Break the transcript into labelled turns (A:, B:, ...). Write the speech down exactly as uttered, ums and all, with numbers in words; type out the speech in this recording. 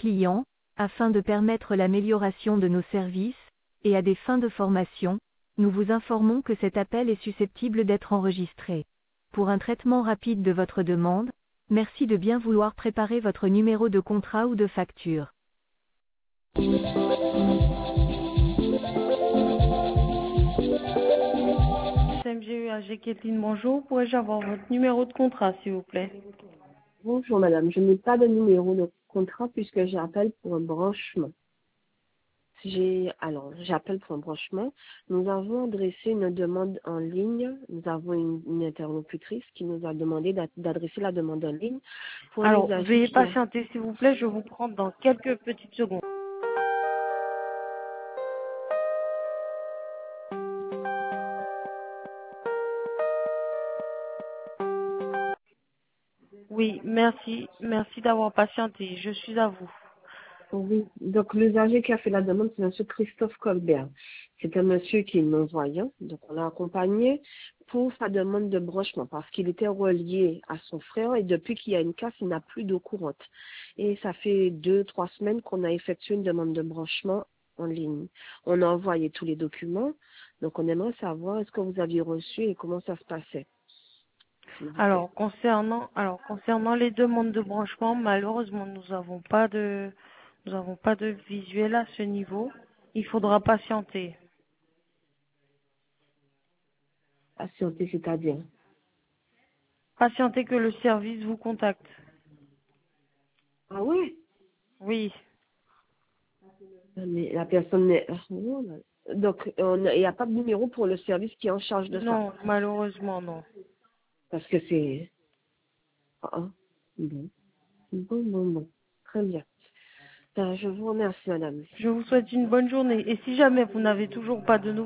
A: clients, afin de permettre l'amélioration de nos services, et à des fins de formation, nous vous informons que cet appel est susceptible d'être enregistré. Pour un traitement rapide de votre demande, merci de bien vouloir préparer votre numéro de contrat ou de facture.
B: C M G U A G Kathleen, bonjour. Pourrais-je avoir votre numéro de contrat, s'il vous plaît?
C: Bonjour madame, je n'ai pas de numéro de contrat puisque j'appelle pour un branchement. J'ai alors j'appelle pour un branchement. Nous avons adressé une demande en ligne. Nous avons une, une interlocutrice qui nous a demandé d'a- d'adresser la demande en ligne pour un
B: Alors,
C: usager
B: veuillez
C: qui a.
B: patienter, s'il vous plaît, je vous prends dans quelques petites secondes. Oui, merci, merci d'avoir patienté. Je suis à vous.
C: Oui. Donc l'usager qui a fait la demande, c'est monsieur Christophe Colbert. C'est un monsieur qui est non-voyant, donc on l'a accompagné pour sa demande de branchement parce qu'il était relié à son frère et depuis qu'il y a une casse, il n'a plus d'eau courante. Et ça fait deux, trois semaines qu'on a effectué une demande de branchement en ligne. On a envoyé tous les documents, donc on aimerait savoir est-ce que vous aviez reçu et comment ça se passait, s'il vous plaît.
B: Alors, concernant, alors, concernant les demandes de branchement, malheureusement, nous n'avons pas de, nous n'avons pas de visuel à ce niveau. Il faudra patienter.
C: Patientez, c'est-à-dire.
B: Patienter que le service vous contacte.
C: Ah oui?
B: Oui.
C: Mais la personne n'est. Donc, on a- il n'y a pas de numéro pour le service qui est en charge de ça.
B: Non, malheureusement, non.
C: Parce que c'est. Ah, ah. Bon. Bon, bon, bon. Très bien. Ben, je vous remercie, madame.
B: Je vous souhaite une bonne journée. Et si jamais vous n'avez toujours pas de nouvelles,